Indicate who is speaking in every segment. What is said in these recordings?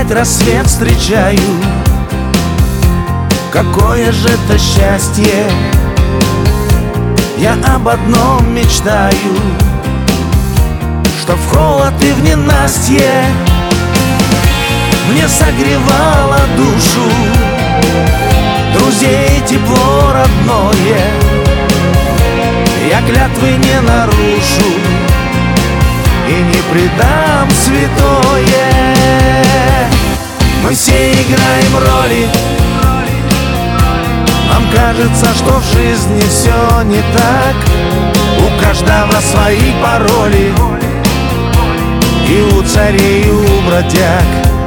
Speaker 1: опять рассвет встречаю. Какое же это счастье! Я об одном мечтаю, чтоб в холод и в ненастье мне согревало душу друзей тепло родное. Я клятвы не нарушу и не предам святое. Мы все играем роли, нам кажется, что в жизни все не так. У каждого свои пароли, и у царей, и у бродяг.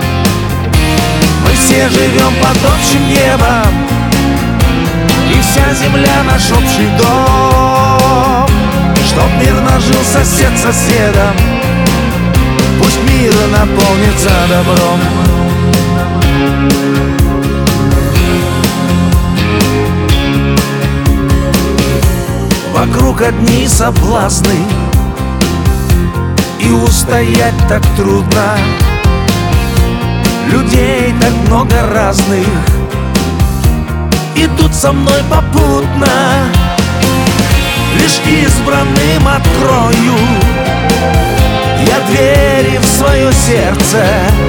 Speaker 1: Мы все живем под общим небом, и вся земля наш общий дом. Чтоб мирно жил сосед соседом, пусть мир наполнится добром. Вокруг одни соблазны, и устоять так трудно. Людей так много разных идут со мной попутно. Лишь избранным открою я двери в свое сердце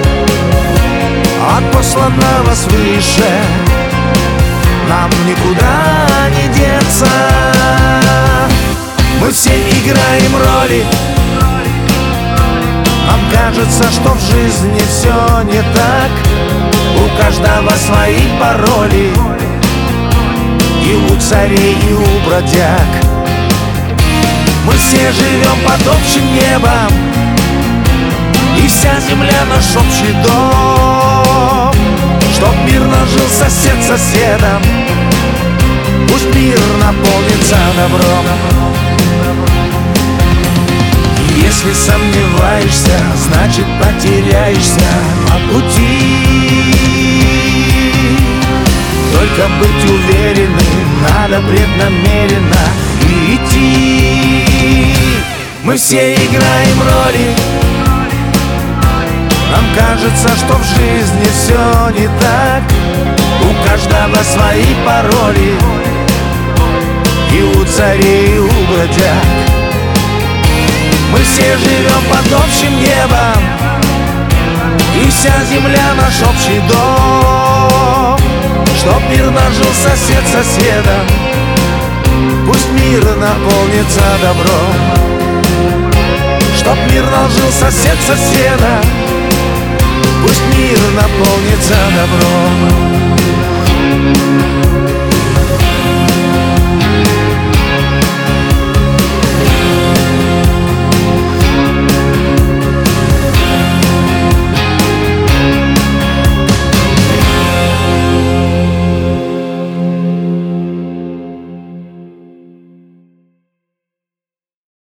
Speaker 1: от посланного свыше. Нам никуда не деться. Мы все играем роли, нам кажется, что в жизни все не так. У каждого свои пароли, и у царей, и у бродяг. Мы все живем под общим небом, и вся земля наш общий дом. Чтоб мирно жил сосед соседом, пусть мир наполнится добром. Если сомневаешься, значит потеряешься по пути. Только быть уверенным надо преднамеренно идти. Мы все играем роли, нам кажется, что в жизни все не так. У каждого свои пароли, и у царей, и у бродяг. Мы все живем под общим небом, и вся земля наш общий дом. Чтоб мирно жил сосед соседом, пусть мир наполнится добром. Чтоб мирно жил сосед соседом, пусть мир наполнится добром.